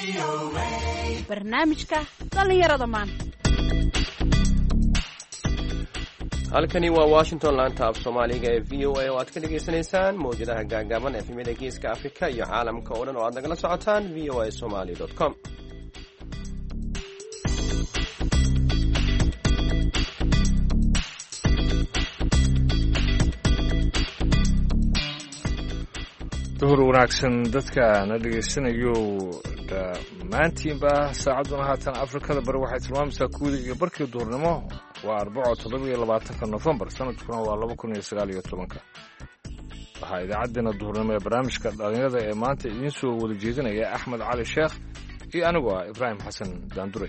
barnaamijka dhalinyarada maanta. halkani waa washington laanta af soomaaliga ee v o a oo aad ka dhegaysanaysaan mawjadaha gaagaaban efemyada geeska afrika iyo caalamka oo dhan oo aad nagala socotaan v o a somali com. duhur wanaagsan dadka na dhegaysanayo dhammaantiinba saacadduna haatan afrikada bari waxay tilmaamaysaa kuwda iyo barkii duhurnimo waa 4 Novembar sanadkuna waa 2019. waxaa idaacaddeenna duhurnimo ee barnaamijka dhalinyarada ee maanta idiin soo wada jeedinaya axmed cali sheekh iyo anigu ah ibraahim xasan daanduray.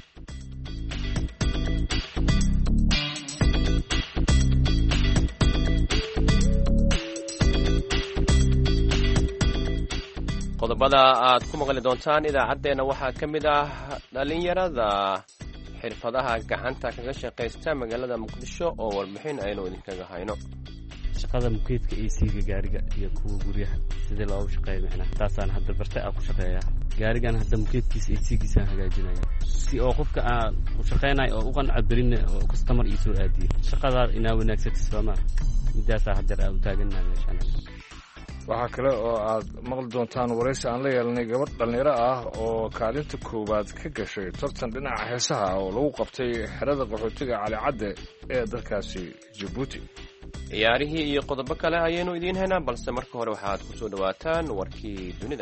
qodobada aad ku maqli doontaan idaacaddeenna waxaa ka mid ah dhalinyarada xirfadaha gacanta kaga shaqaysta magaalada muqdisho oo warbixin aynu idinkaga hayno. shaqada mukeedka AC-ga gaariga iyo kuwa guryaha sidii loogu shaqeeyo macnaha taasaan hadda bartay aan ku shaqeeyaa. gaarigan hadda mukeedkiisa AC-giisa hagaajinaya si oo qofka aan u shaqeynayo oo u qanca berina oo customer ii soo aadiyo shaqada inaa wanaagsato sama midaasaa hadda aan u taaganahay meeshaan. waxaa kale oo aad maqli doontaan waraysi aan la yeelanay gabadh dhallinyaro ah oo kaalinta koowaad ka gashay tartan dhinaca heesaha oo lagu qabtay xerada qaxootiga cali cadde ee dalkaasi jabuuti. ciyaarihii iyo qodobo kale ayaynu idiin haynaa balse marka hore waxaad ku soo dhowaataan warkii dunida.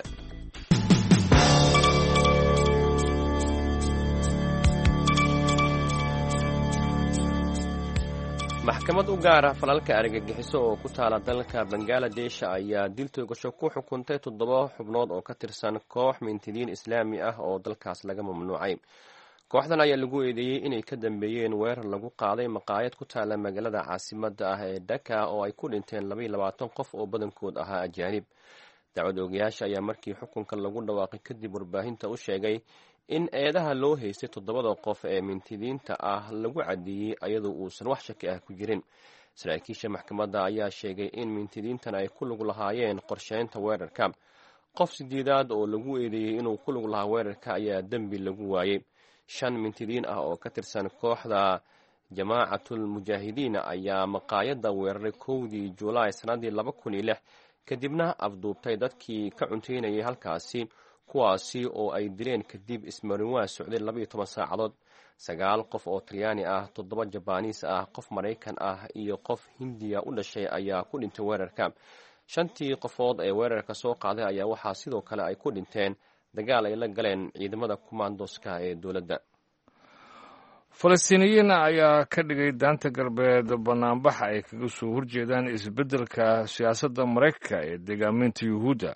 maxkamad u gaara falalka argagixiso oo ku taala dalka bangaladesh ayaa dil toogasho ku xukuntay 7 xubnood oo ka tirsan koox mintidiin islaami ah oo dalkaas laga mamnuucay. kooxdan ayaa lagu eedeeyey inay ka dambeeyeen weerar lagu qaaday maqaayad ku taala magaalada caasimadda ah ee Dhaka oo ay ku dhinteen 22 qof oo badankood ahaa ajaanib. dacwad oogayaasha ayaa markii xukunka lagu dhawaaqay kadib warbaahinta u sheegay in eedaha loo haystay 7 qof ee mintidiinta ah lagu cadeeyey ayadoo uusan wax shaki ah ku jirin. saraakiisha maxkamadda ayaa sheegay in mintidiintan ay ku lug lahaayeen qorsheynta weerarka. qof sideedaad oo lagu eedeeyey inuu ku lug lahaa weerarka ayaa dembi lagu waayey. 5 mintidiin ah oo ka tirsan kooxda jamaacatul mujaahidiin ayaa maqaayadda weeraray 1 Juulaay sanadii 2006 kadibna afduubtay dadkii ka cunteynayay halkaasi kuwaasi oo ay dileen kadib ismarinwaa socday 12 saacadood. 9 qof oo Talyaani ah, 7 Jabaaniis ah, qof Maraykan ah iyo qof Hindiya u dhashay ayaa ku dhintay weerarka. 5tii qofood ee weerarka soo qaaday ayaa waxaa sidoo kale ay ku dhinteen dagaal ay la galeen ciidamada kumaandoska ee dowladda. falastiiniyiin ayaa ka dhigay daanta galbeed banaanbax ay kaga soo horjeedaan isbeddelka siyaasadda maraykanka ee deegaaminta yuhuudda.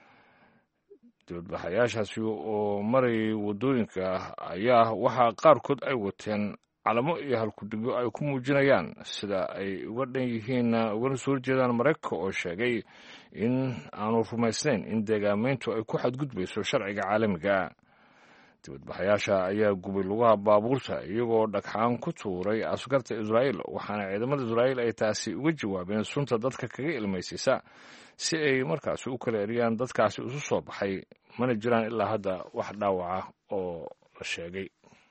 dibadbaxayaashaasi oo marayay waddooyinka ayaa waxaa qaarkood ay wateen calamo iyo halkudhigyo ay ku muujinayaan sida ay uga dhan yihiin ugana soo horjeedaan maraykanka oo sheegay in aanu rumaysnayn in deegaamayntu ay ku xadgudbayso sharciga caalamiga. dibadbaxayaasha ayaa gubay lugaha baabuurta iyagoo dhagxaan ku tuuray askarta Israa'iil waxaana ciidamada Israa'iil ay taasi uga jawaabeen sunta dadka kaga ilmaysaysa si ay markaasi u kala eriyaan dadkaasi isu soo baxay. mana jiraan ilaa hadda wax dhaawaca oo la sheegay.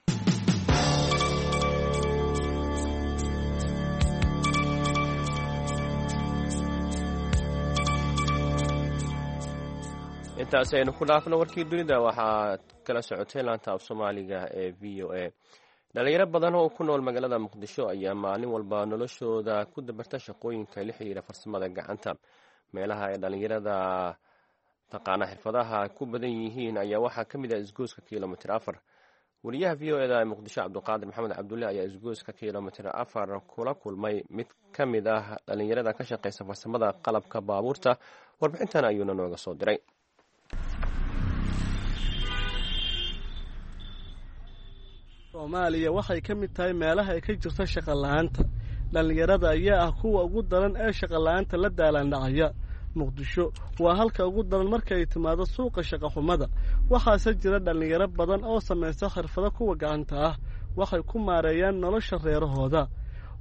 intaas aynu ku dhaafno warkii dunida waxaad kala socotay laanta af soomaaliga ee v o a. dhalinyaro badan oo ku nool magaalada muqdisho ayaa maalin walba noloshooda ku dabarta shaqooyinka la xiriira farsamada gacanta. meelaha ay dhalinyarada taqaana xirfadaha ku badan yihiin ayaa waxaa ka mid ah isgooska kilomitir 4. wariyaha v o a ee muqdisho cabdiqaadir maxamed cabdulle ayaa isgooska kilomitir 4 kula kulmay mid ka mid ah dhalinyarada ka shaqeysa farsamada qalabka baabuurta. warbixintan ayuuna nooga soo diray. Soomaaliya waxay ka mid tahay meelaha ay ka jirto shaqo la'aanta. dhalinyarada ayaa ah kuwa ugu daran ee shaqo la'aanta la daalandhacaya. muqdisho waa halka ugu daran marka ay timaado suuqa shaqo xumada. waxaase jira dhalinyaro badan oo samaysta xirfado kuwa gacanta ah waxay ku maareeyaan nolosha reerahooda.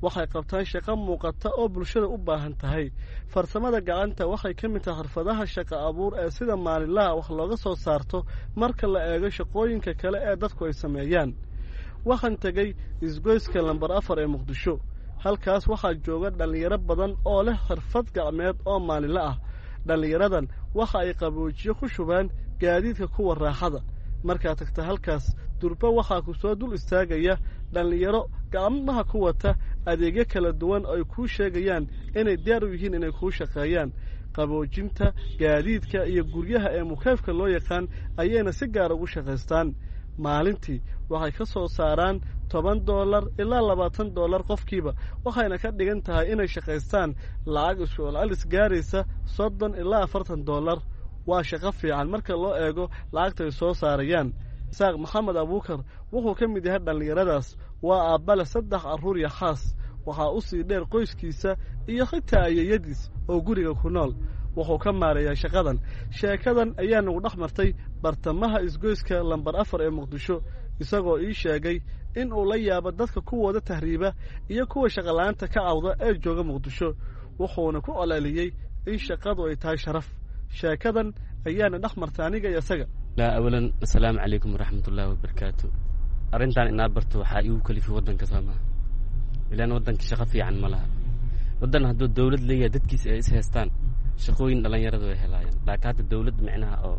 waxay qabtaan shaqo muuqata oo bulshada u baahan tahay farsamada gacanta waxay ka mid tahay xirfadaha shaqo abuur ee sida maalinlaha wax looga soo saarto marka la eego shaqooyinka kale ee dadku ay sameeyaan waxaan tegey isgoyska lambar 4 ee muqdisho halkaas waxaa jooga dhallinyaro badan oo leh xirfad gacmeed oo maalinla ah dhallinyaradan waxa ay qaboojiyo ku shubaan gaadiidka kuwa raaxada markaad tagta halkaas durba waxaa ku soo dul istaagaya dhallinyaro gacmaha ku wata adeegyo kala duwan ay kuu sheegayaan inay diyaar u yihiin inay kuu shaqeeyaan qaboojinta gaadiidka iyo guryaha ee mukeefka loo yaqaan ayayna si gaar ugu shaqaystaan maalintii waxay ka soo saaraan $10 ilaa $20 qofkiiba waxayna ka dhigan tahay inay shaqaystaan lacag is gaaraysa $30 ilaa $40 waa shaqo fiican marka loo eego lacagta ay soo saarayaan isaaq maxamed abuukar wuxuu ka mid yahay dhallinyaradaas waa aabbale 3 carruur iyo xaas waxaa u sii dheer qoyskiisa iyo xitaa ayeeyadiis oo guriga ku nool wuxuu ka maareeyaa shaqadan sheekadan ayaa nagu dhex martay bartamaha isgoyska lambar 4 ee muqdisho isagoo ii sheegay in uu la yaabo dadka kuwooda tahriiba iyo kuwa shaqalaanta ka cawda ee jooga muqdisho wuxuuna ku ololiyey in shaqadu ay tahay sharaf sheekadan ayaana dhex martay aniga iyo isaga laa awalan assalaamu calaykum waraxmatullaahi wabarakaatu arrintan inaad barto waxaa iigu kalifay waddanka Soomaaliya ilaan waddanka shaqo fiican ma laha waddan hadduu dawlad leeyahay dadkiisa ay is haystaan shaqooyin dhalinyaradu ay helayaan laakiin hadda dawlad macnaha oo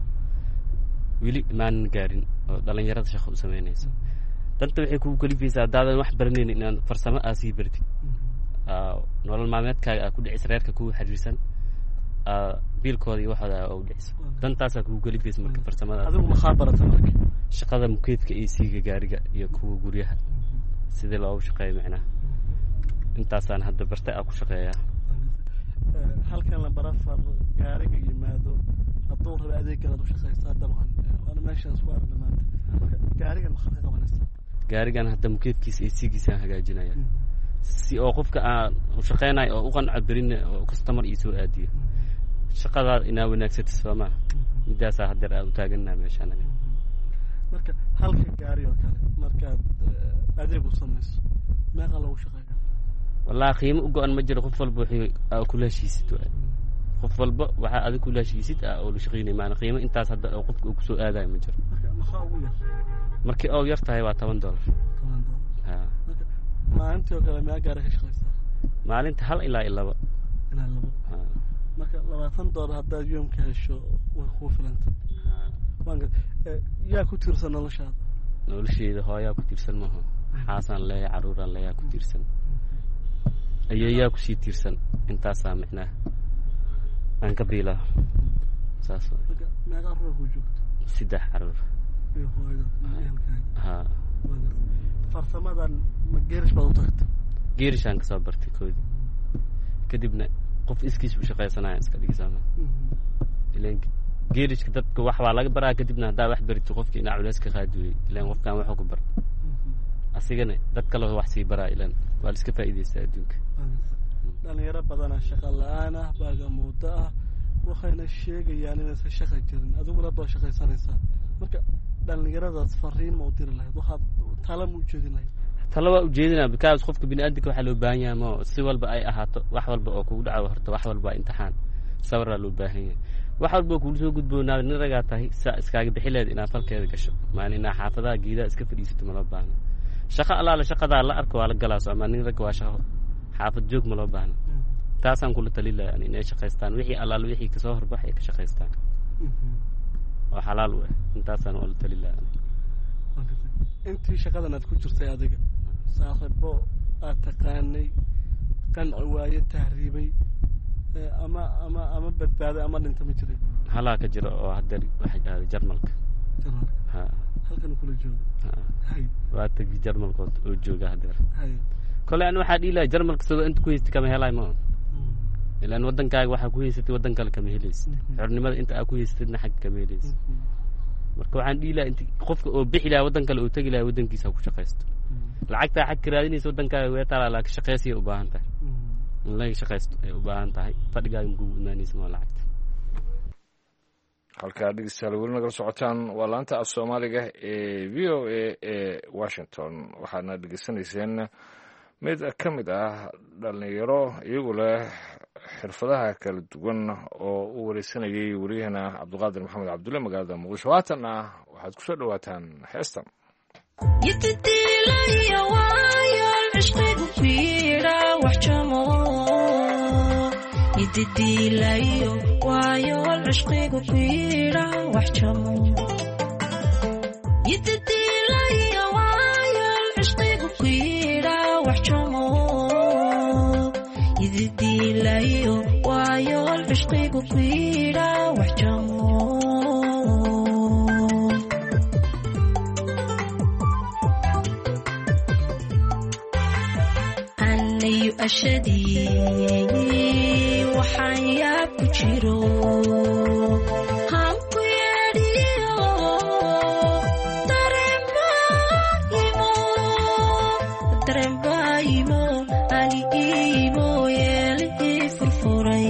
wili maan gaarin oo dhalinyarada shaqo u sameynayso danta waxay kugu kalifaysaa haddaadan wax baranayn inaad farsamo aad sii bartid nolol maalmeedkaaga aad ku dhicis reerka kugu xiriirsan biilkooda iyo waxooda u dhiciso dantaasaa kugu kalifaysa marka farsamada adigu maxaa barata marka shaqada mukeedka AC-ga gaariga iyo kuwa guryaha sidii loogu shaqeeyo macnaha intaasaan hadda bartay aan ku shaqeeyaa halkan lambar 4 gaariga yimaado hadduu rabo adeeggaad u shaqaysaa dabcan waana meeshaas ku aragna maanta gaarigan maxaad ka qabanaysaa gaarigan hadda mukeedkiisa AC-giisaan hagaajinaya si oo qofka aan u shaqeynayo oo u qanco berin oo customer ii soo aadiyo shaqada inaa wanaagsato Soomaa midaasaa hadda aad u taaganaa meeshaan marka halka gaari oo kale markaad adeeg u samayso meeqa lagu shaqeeyaa wallahi qiimo u go'an ma jiro qof walba wuxuu ku leeshiisid qof walba waxa adiga ku leeshiisid oo la shaqeynay maana qiimo intaas hadda oo qofka uu ku soo aadayo ma jiro maxaa ugu yar markii oo yar tahay waa $10 ha maalintii oo kale ma gaari ka shaqeysaa maalinta 1 ilaa 2 ha marka $20 haddaad yoomka hesho way ku filanta yaa ku tiirsan nolosheeda hooyaa ku tiirsan maaha xaasaan leeyahay carruuraan leeyahay ku tiirsan ayeeyaa ku sii tiirsan intaasaa macnaha aan ka biilaa saas meeqa carruur ku joogto 3 carruur iyo hooyada ha farsamadan ma geerish baad u tagtay geerishaan ka soo bartay koodi kadibna qof iskiis u shaqaysanaya iska dhigisama ileen geerishka dadka wax waa laga baraa kadibna haddaa wax barito qofka inaa culays ka qaadiyey ilaan qofkaan waxuu ku bar asigana dad kale wax sii baraa ilaan waa la iska faa'iidaystaa adduunka dhalinyaro badana shaqo la'aan ah baagamuudo ah waxayna sheegayaan inaysan shaqa jirin adiguna hadda waa shaqaysanaysaa marka dhalinyaradaas fariin ma u diri lahayd waxaad tala ma u jeedin lahayd tala waa ujeedinaa bikaas qofka bini'aadamka waxaa loo baahan yahay ma si walba ay ahaato wax walba oo kugu dhaco horta wax walba waa imtixaan sabaraa loo baahan yahay wax walba kugu soo gudboonaada nin ragaa tahay saa iskaaga bixi leed inaad falkeeda gasho maalin inaa xaafadaha geedaha iska fadhiisato ma loo baahno shaqo allaale shaqadaa la arko waa la galaa soomaa nin ragga waa shaqo xaafad joog ma loo baahno taasaan kula tali lahaa inay shaqaystaan wixii allaale wixii kasoo horbax ay ka shaqaystaan oo xalaal u ah intaasaan ula tali lahaa intii shaqadan aad ku jirtay adiga saaxiibo aad taqaanay qanci waaye tahriibay ama badbaaday ama dhinta ma jirin halaa ka jiro oo hadda waxay dhahday jarmalka ha halkan kula jooga hay waa tagi jarmalkood oo jooga haddeer hay kole aan waxaa dhihi lahaa jarmalka sidoo inta ku haystay kama helay ma ilaan waddankaaga waxaa ku haysatay waddan kale kama helaysid xornimada inta aad ku haysatidna xag kama helaysid marka waxaan dhihi lahaa inta qofka oo bixi lahaa waddan kale oo tegi lahaa waddankiisa ku shaqaysto lacagtaa xag ka raadinaysa waddankaaga way taalaa laakiin shaqaysiya u baahan tahay in laga shaqaysto ay u baahan tahay fadhigaaga makugu imaanaysa ma lacagta halkaa dhegeystayaal weli nagala socotaan waa laanta af soomaaliga ee v o a ee washington waxaadna dhegeysanayseen mid ka mid ah dhallinyaro iyagu leh xirfadaha kala duwan oo u wareysanayay wariyahana cabdiqaadir maxamed cabdulle magaalada muqdisho. haatanna waxaad ku soo dhowaataan heestan. ashadii waxaan yaab ku jiro hanku yeedhiyo dareenbaayimo ani iimo yeelihii furfuray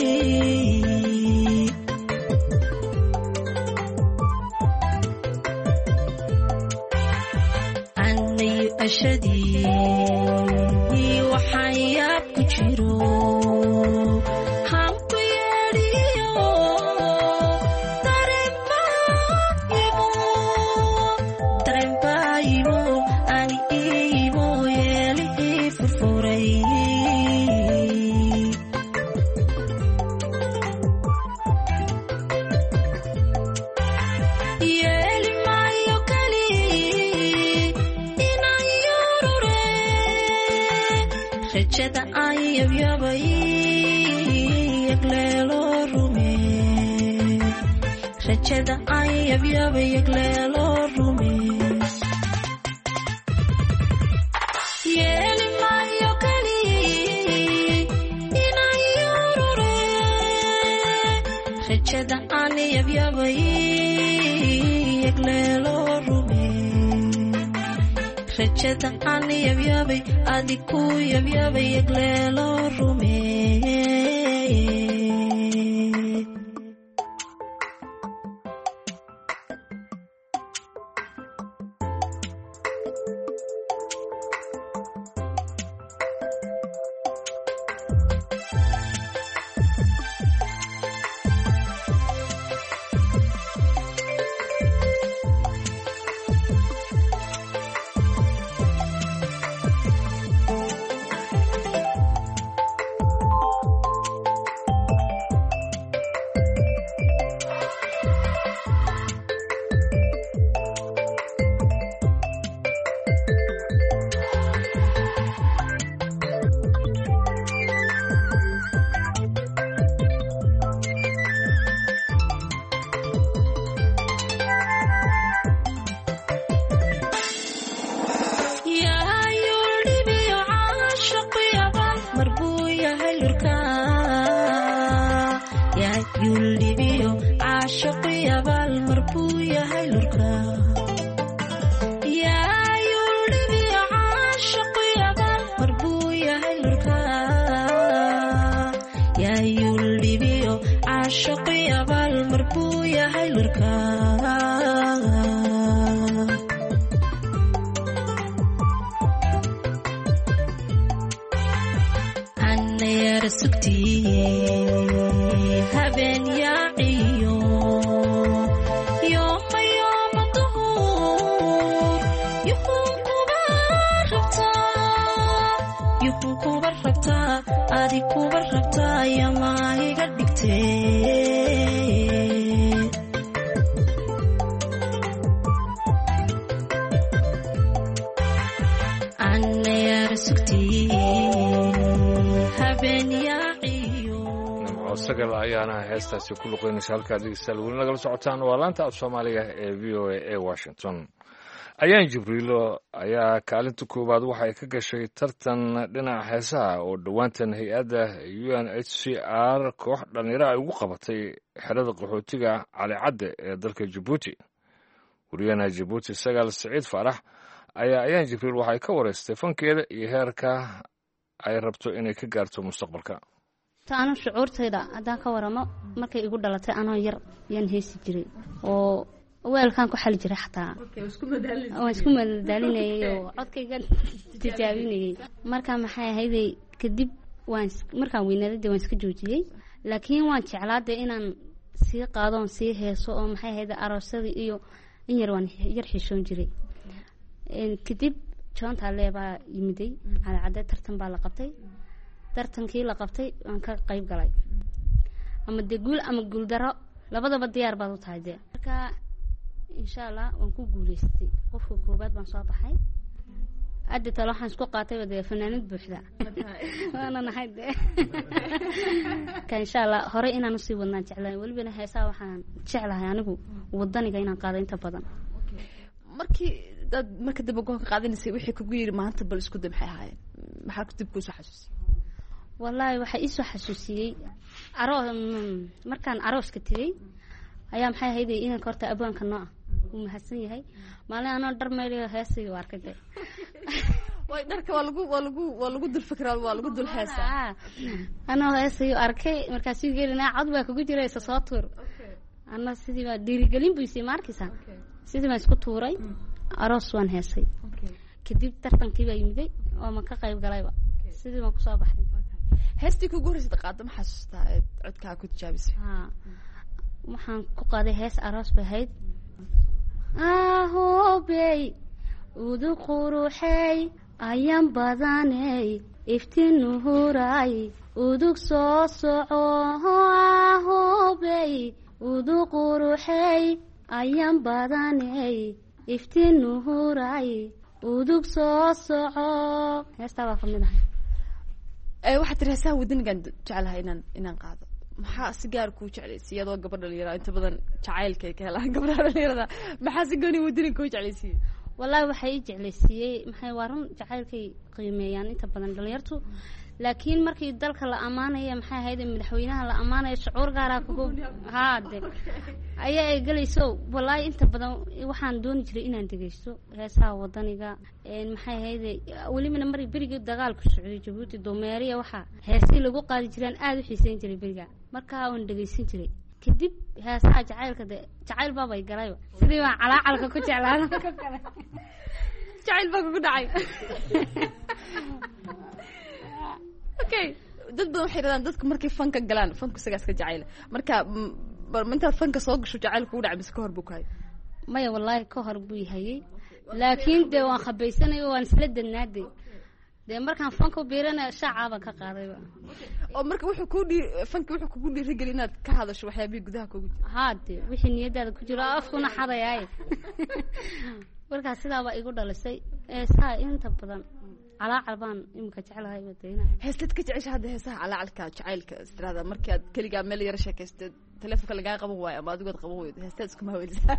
anayu ashadii waxaan yaab ku jiro hanku yeedhiyo dareenbaayimo ani iimo yeelihii furfuray yeeli maayo kali inaan yorure rajada aan yabyabay yagleelo rume rajada aan yabyabay yagleelo rume yeeli maayo kali inaan yorure rajada aan yabyabay yagleelo rume rajada aan yabyabay adiku yabyabay yagleelo rume heestaasi ku luqeynaysa halkaad dhegeystayaal weli nagala socotaan waa laanta af soomaaliga ee v o a ee washington. ayaan jibriilo ayaa kaalinta koowaad waxay ka gashay tartan dhinaca heesaha oo dhowaantan hay-adda UNHCR koox dhallinyaro ay ugu qabatay xerada qaxootiga cali cadde ee dalka Jabuuti. wariyahana Jabuuti Sagaal Saciid Faarax ayaan jibriil waxay ka wareystay fankeeda iyo heerka ay rabto inay ka gaarto mustaqbalka. taanu shucuurtayda haddaan ka waramo markay igu dhalatay anoo yar yaan heesi jiray oo weelkan ku xali jiray xataa waan isku madaalinayay oo codkayga tijaabinayay marka maxay ahayd kadib markaan weynaaday waan iska joojiyay laakiin waan jeclaaday inaan sii qaadoon sii heeso oo maxay ahayd aroosadii iyo in yar waan yar xishoon jiray kadib joonta leebaa yimiday cadcadee tartan baa la qabtay tartankii la qabtay waan ka qayb galay ama dee guul ama guuldaro labadaba diyaar baad u tahay dee marka insha allah waan ku guulaystay qofka koobaad baan soo baxay hadda talo waxaan isku qaatay dee fanaanad buuxda waana nahay dee ka insha allah hore inaan usii wadnaan jeclahay welibana heesaa waxaan jeclahay anigu wadaniga inaan qaado inta badan marka dib goonka qaadanaysay wixii kugu yiri maanta bal isku dib maxay ahaayeen maxaa ku dib ku soo xasuusiyay wallahi waxa ii soo xasuusiyay markaan arooska tagay ayaa maxay ahayd inaan korta abwaanka nooca uu mahadsan yahay maalin anoo dhar meelayo heesay u arkay dee way dharka waa lagu dul fikraa waa lagu dul heesaa anoo heesay u arkay markaasuu gelinaa cod baa kugu jiraysa soo tuur ana sidii baa dhiirigelin buu isii markiisa sidii baan isku tuuray aroos waan heesay kadib tartankii baa yimiday oo ma ka qayb galayba sidii baan kusoo baxay heestii kugu horeysay qaado ma xasuustaa codkaa ku tijaabisay waxaan ku qaaday hees aroos bay ahayd ahobey udug quruxey ayaan badaney iftiin nuhuray udug soo soco ahobey udug quruxey ayaan badaney iftiin nuhuray udug soo soco heestaa baa kamid ahay waxaad tiri heesaha wadanigaan jeclahay inaan qaado maxaa si gaar kuu jeclaysiiy adoo gabadh dhalinyara inta badan jacaylka ay ka helaan gabdhaha dhalinyarada maxaa si gooni wadaniga kuu jeclaysiiyey wallahi waxay ii jeclaysiiyey maxay waa run jacaylkay qiimeeyaan inta badan dhalinyartu laakiin markii dalka la amaanaya maxay ahayd madaxweynaha la amaanayo shucuur gaaraa kugu haade ayaa ay galayso wallahi inta badan waxaan dooni jiray inaan dhegeysto heesaha wadaniga maxay ahayd welibana mari berigii dagaalku socday Jabuuti doomeeriya waxa heesii lagu qaadi jireen aad u xiiseyn jiray beriga markaa aan dhegeysan jiray kadib heesaha jacaylka jacayl baabay galay sidii waan calaacalka ku jeclaana jacayl baa kugu dhacay okay dad badan waxay radaan dadku markay fanka galaan fanku isaga iska jacayl marka inta fanka soo gasho jacayl kugu dhacay mise ka hor buu kahay maya wallahi ka hor buu yahay laakiin dee waan khabaysanay waan isla dadnaaday dee markaan fanka beerana shacaba ka qaadayba oo marka wuxuu kugu dhiirigeli inaad ka hadasho waxyaabihii gudaha kugu jira haade wixii niyadaada ku jiro afkuna xadayaay markaa sidaabaa igu dhalisay saa inta badan calaacal baan imika jeclahay wadayna heestad ka jecesha hadda heesaha calaacalka jacaylka istiraada markii aad keligaa meel yara sheekaystay telefoonka lagaa qaban waayo ama adigood qaban weydo heestaad iskuma haweysaa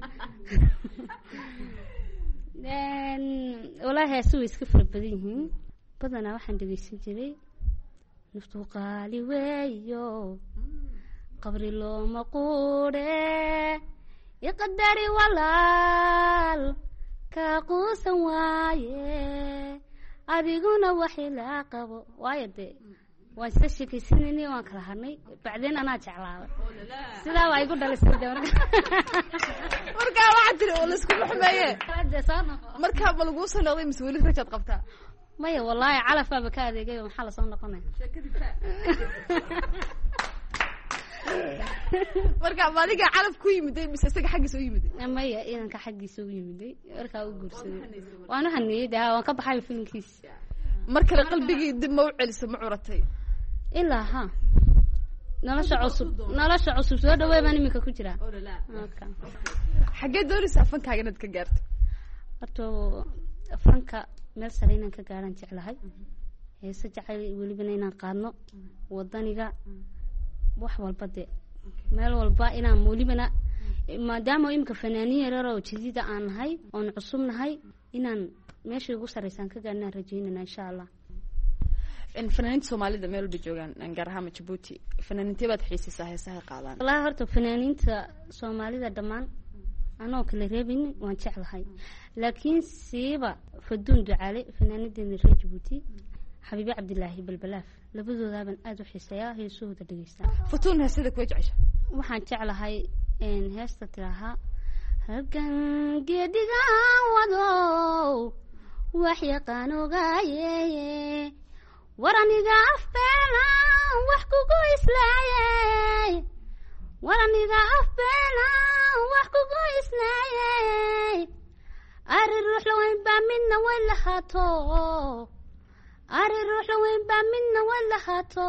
walaahi heesu way iska fara badan yihiin badanaa waxaan dhegeysan jiray naftu qaali weeyo qabri looma quudhe iqadari walaal kaa quusan waaye adiguna waxii laa qabo waayo dee waan isla sheekaysanayna waan kala hadnay bacdeen anaa jeclaaday sidaa waa igu dhalisay de markaa waxaa tiri oo laisku xumeeye markaa ma laguu soo noqday mise weli rajaad qabtaa maya wallaahi calafbaaba ka adeegay maxaa lasoo noqonaya marka ma adiga calaf ku yimiday mise isaga xaggiisa u yimiday maya inanka xaggiisa u yimiday markaa u guursaday waan u haniyey de waan ka baxay filinkiis mar kale qalbigii dib ma u celiso ma curatay ilaa ha nolosha cusub soo dhaweey baan iminka ku jiraa xaggee doonaysaa fankaaga inaad ka gaarto horta fanka meel sare inaan ka gaaraan jeclahay heese jacayl welibana inaan qaadno wadaniga wax walba dee meel walba inaan welibana maadaama imika fanaaniin yarar oo jadiida aan nahay oon cusub nahay inaan meesha ugu saraysaan ka gaarnaan rajaynana insha allah fanaaniinta soomaalida meel walba joogaan gaar ahaan Djibouti fanaaniintee baad xiisaysaa heesaha qaadaan wallahi horta fanaaniinta soomaalida dhammaan anoo kala reebin waan jeclahay laakiin siiba faduun ducaale fanaaniinteena reer Djibouti xabiibi cabdilaahi balbalaaf labadoodaban aad u xiiseeyaa heesahooda dhageystaa futuun heesada ku jecesha waxaan jeclahay heesta tiraha halkan geedigan wadow wax yaqaan ogaaye waraniga afbeela wax kugu islaayey waraniga afbeela wax kugu islaayey ari ruux la weyn baa midna way lahaato ari ruux la weyn baa midna way lahaato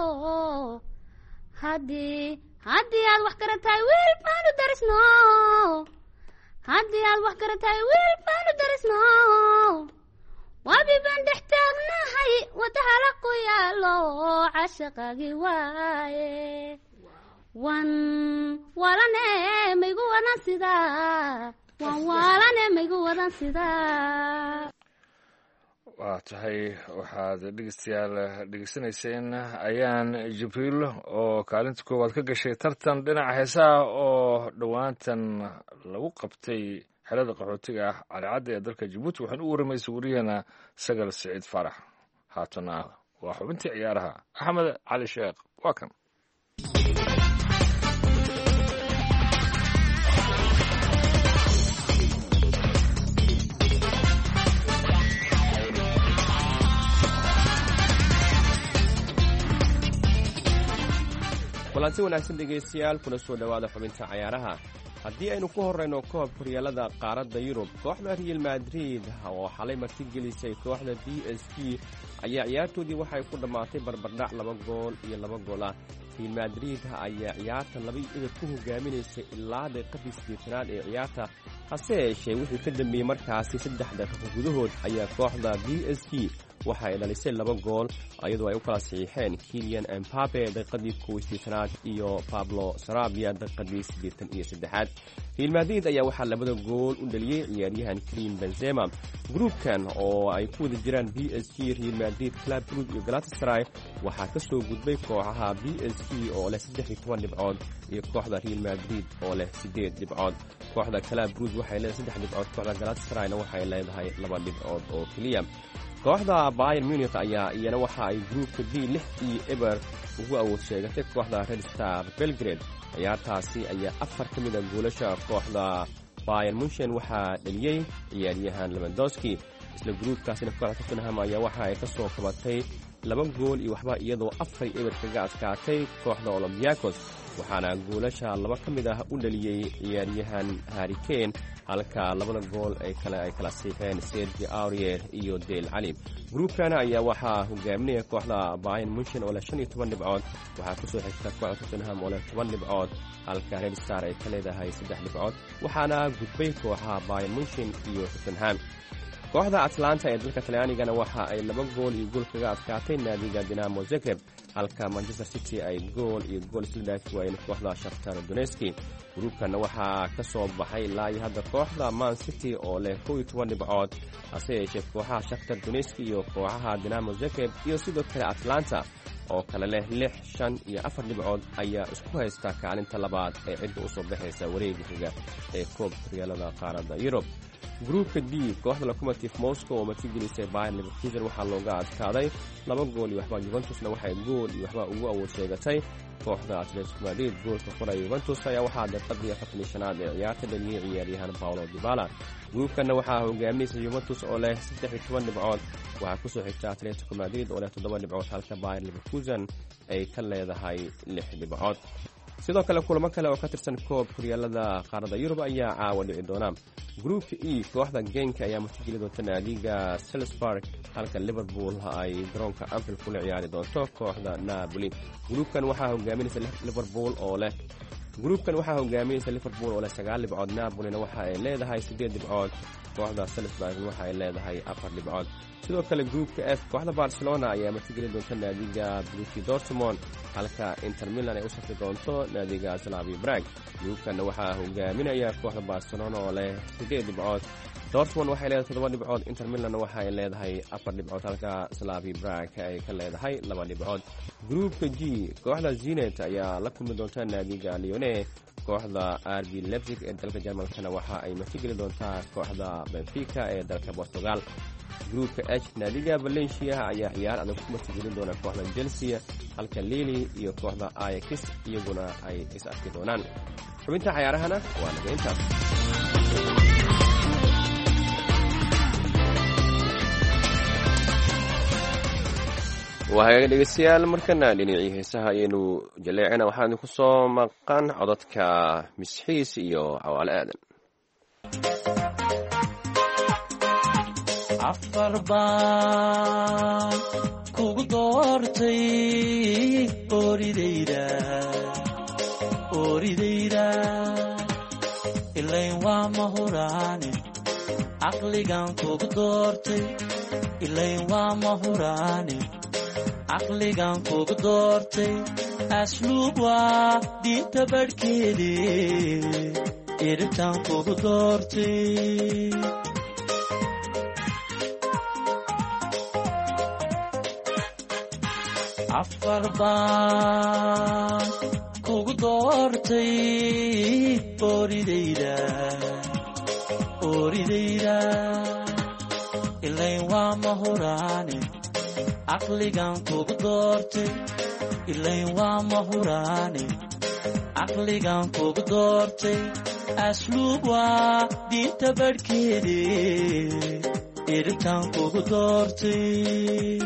haddii aad wax garatahay wiil baanu darisno haddii aad wax garatahay wiil baanu darisno wabi baan dhex taagnahay wadahala ku yaalo cashaqaagii waaye wan walane maygu wadan sidaa wan walane maygu wadan sidaa waa tahay waxaad dhegeystayaal dhegeysanayseen ayaan jibriil oo kaalinta koowaad ka gashay tartan dhinaca heesaha oo dhowaantan lagu qabtay xelada qaxootiga ah calicadda ee dalka jabuuti waxaan u waramaysay wariyaheena sagal siciid faarax haatana waa xubintii ciyaaraha axmed cali sheekh waa kan kulanti wanaagsan dhegaystayaal kuna soo dhowaada xubinta cayaaraha haddii aynu ku horrayno koobka horyaalada qaaradda yurub kooxda real madrid oo xalay martigelisay kooxda b s g ayaa ciyaartoodii waxay ku dhammaatay barbardhac 2 gool iyo 2 gool ah real madrid ayaa ciyaarta 2-0 ku hogaaminaysay ilaa daqiiqadii 8aad ee ciyaarta hase yeeshee wixii ka dambeeyey markaasi 3 daqiiqo gudahood ayaa kooxda b s g waxa ay dhalisay 2 gool iyadoo ay u kala saxiixeen Kylian Mbappe daqiiqadii 8aad iyo Pablo Sarabia daqiiqadii 83aad Real Madrid ayaa waxaa 2 gool u dhaliyay ciyaaryahan Karim Benzema groupkan oo ay ku wada jiraan PSG Real Madrid Club Brugge iyo Galatasaray waxaa ka soo gudbay kooxaha PSG oo leh 13 dhibcood iyo kooxda Real Madrid oo leh 8 dhibcood kooxda Club Brugge waxay leedahay 3 dhibcood kooxda Galatasarayna waxay leedahay 2 dhibcood oo kaliya kooxda Bayern Munich ayaa iyana waxa ay groupka B 6-0 ugu awood sheegatay kooxda Red Star Belgrade ciyaartaasi ayaa 4 ka mid ah goolasha kooxda Bayern Munich waxaa dhaliyay ciyaaryahan Lewandowski isla groupkaasina kooxda Tottenham ayaa waxa ay ka soo kabatay 2 gool iyo waxba iyadoo 4-0 kaga adkaatay kooxda Olympiacos waxaana goolasha 2 ka mid ah u dhaliyay ciyaaryahan Harry Kane halka 2 gool ay kala siixeen Sergio Aurier iyo Dele Alli groupkana ayaa waxaa hogaaminaya kooxda Bayern Munich oo leh 15 dhibcood waxaa ku soo xigta kooxda Tottenham oo leh 10 dhibcood halka Red Star ay ka leedahay 3 dhibcood waxaana gudbay kooxaha Bayern Munich iyo Tottenham kooxda Atlanta ee dalka Talyaanigana waxa ay 2 gool iyo gool kaga adkaatay naadiga Dinamo Zagreb halka Manchester City ay gool iyo gool isla dhaafay waayeen kooxda Shakhtar Donetsk groupkana waxaa ka soo baxay ilaa hadda kooxda Man City oo leh 12 dhibcood hase yeeshee kooxaha Shakhtar Donetsk iyo kooxaha Dinamo Zagreb iyo sidoo kale Atlanta oo kale leh 6, 5 iyo 4 dhibcood ayaa isku haysta kaalinta labaad ee cidda u soo baxaysa wareegga xiga ee koobka horyaalada qaaradda Yurub groupka D kooxda Lokomotiv Moscow oo martigelisay Bayern Leverkusen waxaa looga adkaaday 2 gool iyo waxba Juventusna waxay gool iyo waxba ugu awood sheegatay kooxda Atletico Madrid goolka qoray Juventus ayaa waxaa daqiiqadii 45aad ee ciyaarta dhaliyay ciyaaryahan Paulo Dybala groupkana waxaa hogaaminaysa Juventus oo leh 13 dhibcood waxaa ku soo xigta Atletico Madrid oo leh 7 dhibcood halka Bayern Leverkusen ay ka leedahay 6 dhibcood sidoo kale kulamo kale oo ka tirsan koob horyaalada qaaradda Yurub ayaa caawa dhici doona groupka E kooxda Genk ayaa martigeli doonta naadiga Salzburg halka Liverpool ay garoonka Anfield kula ciyaari doonto kooxda Napoli groupkan waxaa hogaaminaysa Liverpool oo leh 9 dhibcood Napolina waxa ay leedahay 8 dhibcood kooxda Salzburg waxa ay leedahay 4 dhibcood sidoo kale groupka F kooxda Barcelona ayaa martigeli doonta naadiga Borussia Dortmund halka Inter Milan ay u safri doonto naadiga Slavia Prague groupkan waxaa hogaaminaya kooxda Barcelona oo leh 8 dhibcood Dortmund waxay leedahay 7 dhibcood Inter Milan waxa ay leedahay 4 dhibcood halka Slavia Prague ay ka leedahay 2 dhibcood groupka G kooxda Zenit ayaa la kulmi doonta naadiga Lyon kooxda RB Leipzig ee dalka Jarmalkana waxa ay martigeli doontaa kooxda Benfica ee dalka Portugal groupka H naadiga Valencia ayaa ciyaar adag ku martigeli doona kooxda Chelsea halka Lille iyo kooxda Ajax iyaguna ay is arki doonaan xubinta cayaarahana waa naga intaas. waa hagaag dhegeystayaal, markana dhinacii heesaha ayaynu jaleecina. waxaan idinku soo maqan codadka misxiis iyo cawaale aadan. afar baan kugu doortay oridayda ilayn waa mahuraane caqligan kugu doortay ilayn waa mahuraane caqligan kugu doortay asluub waa diinta badhkeede iribtan kugu doortay afar baan kugu doortay oridayda ilayn waa mahuraane caqligan kugu doortay ilayn waa mahuraane caqligan kugu doortay asluub waa diinta badhkeede iribtan kugu doortay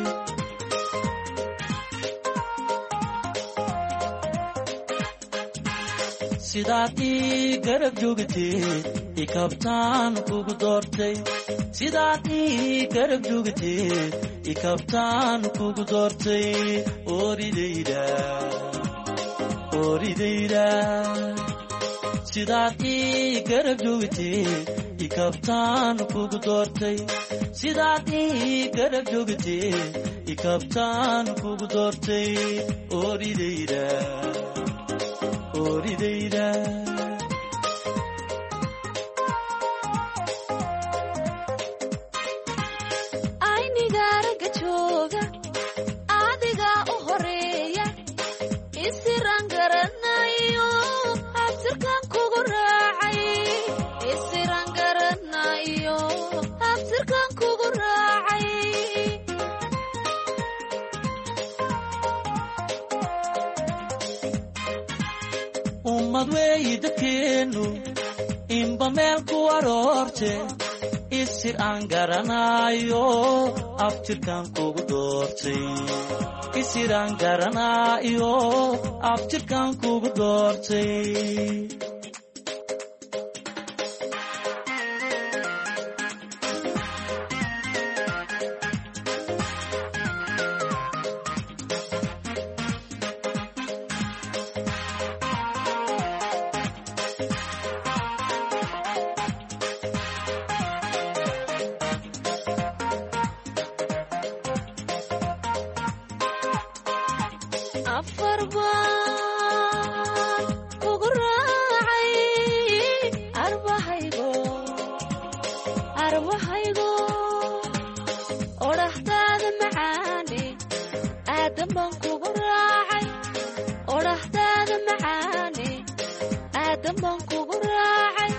sidaad ii garab joogteed ikabtaan kugu doortay sidaad ii garab joogteed ikabtaan kugu doortay oridayda sidaad ii garab joogteed ikabtaan kugu doortay sidaad ii garab joogteed ikabtaan kugu doortay oridayda aynigaaraga jooga adiga u horeeya isiraan garanayo habsirkan kugu raacay isiraan garanayo habsirkan kugu raacay ummad weeyi dadkeennu inba meel ku aroorte isir aan garanaayo abtirkan kugu doortay isir aan garanaayo abtirkan kugu doortay afar baan kugu raacay arbahaygo odhaxdaada macaane aadan baan kugu raacay odhaxdaada macaane aadan baan kugu raacay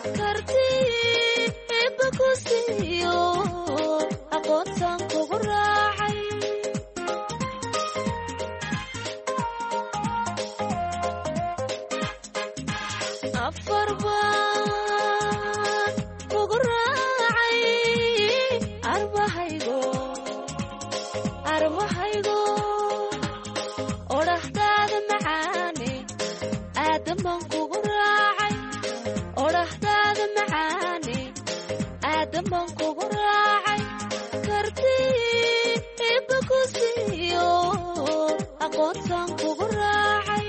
kartiiba ku siiyo aqoontaan kugu raacay afar baan kugu raacay arbahaygo odhaxdaada macaane aadan baan kugu raacay odhaxdaada macaane aadan baan kugu raacay kartiiba ku siiyo aqoontaan kugu raacay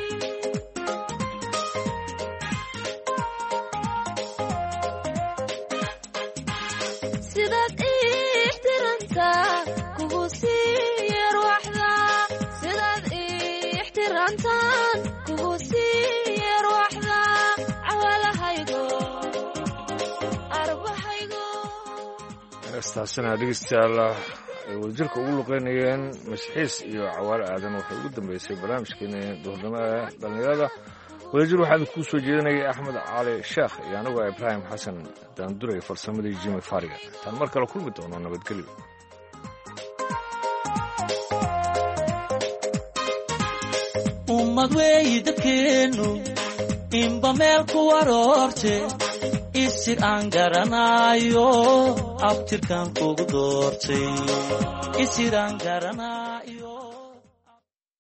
sidaad ixtiraamtaa kugu siiya ruuxda sidaad ixtiraamtaan kugu siiya ruuxda cawalahaygo arbahaygo. heestaasina dhegeystayaal ay wadajirka ugu luqeynayeen masxiis iyo cawaale aadan waxay ugu dambeysay barnaamijkeena duhurnimo ee dhallinyarada. wadajir waxaa idinku soo jeedinayay axmed cali sheekh iyo anigoo ibraahim xasan daanduray farsamadii jimi fariga. taan mar kale kulmi doono nabadgelyo. ummad weeyi dadkeennu inba meel ku waroorte isir aan garanayo abtirkan kugu doortay isir aan garanayo